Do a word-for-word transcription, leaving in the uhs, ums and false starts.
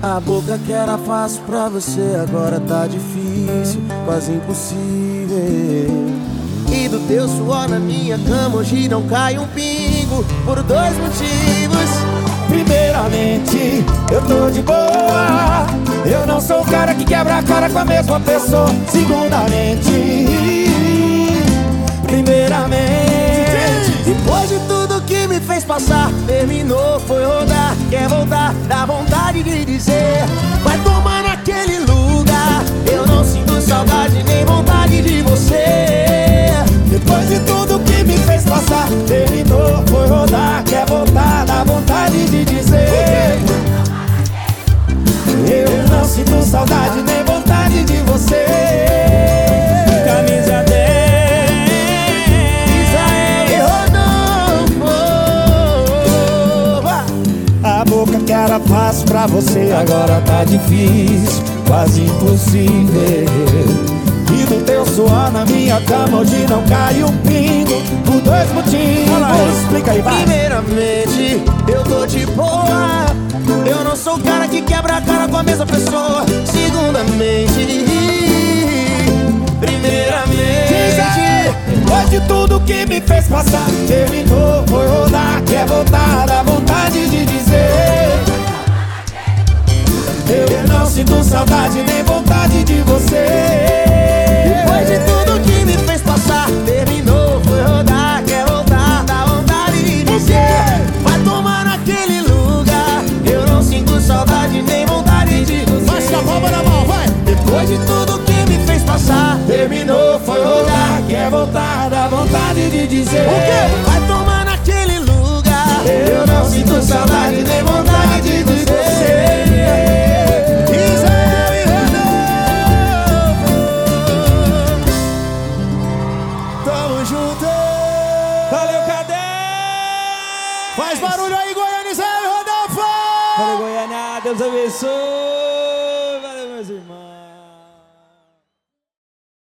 A boca que era fácil pra você agora tá difícil, quase impossível. E do teu suor na minha cama hoje não cai um pingo, por dois motivos. Primeiramente, eu tô de boa, eu não sou o cara que quebra a cara com a mesma pessoa. Segundamente, primeiramente, depois de tudo que me fez passar, terminou, foi rodar, quer voltar, dá vontade de dizer: vai tomar naquele lugar, eu não sinto saudade nem vontade de você. Depois de tudo que me fez passar, terminou, foi rodar, quer voltar, dá vontade de dizer: eu não sinto saudade nem vontade de você. Camisa dez, Israel e Rodolfo. a boca que era fácil pra você agora tá difícil, quase impossível. E do teu suor na minha cama hoje não cai um pingo, por dois motivos. Explica aí, vai. Primeiramente, eu tô de boa, eu não sou o cara que quebra a cara com a mesma pessoa. Segundamente, primeiramente, depois de tudo que me fez passar, terminou, foi rodar, quer voltar, dá vontade de dizer: eu não sinto saudade nem vontade de você. depois de tudo que me fez passar, terminou, foi rodar, quer voltar, dá vontade de dizer: vai tomar naquele lugar, eu não sinto saudade nem vontade de você. Vai com a palma na mão, vai! Depois de tudo que me fez passar, Terminou, foi rodar, quer voltar, dá vontade de dizer: o quê? Vai tomar naquele lugar, eu não sinto saudade nem vontade de você. Israel e Rodolfo, tamo junto. Valeu, cadê? Faz barulho aí, Goiânia, Israel e Rodolfo. Valeu, Goiânia, Deus abençoe.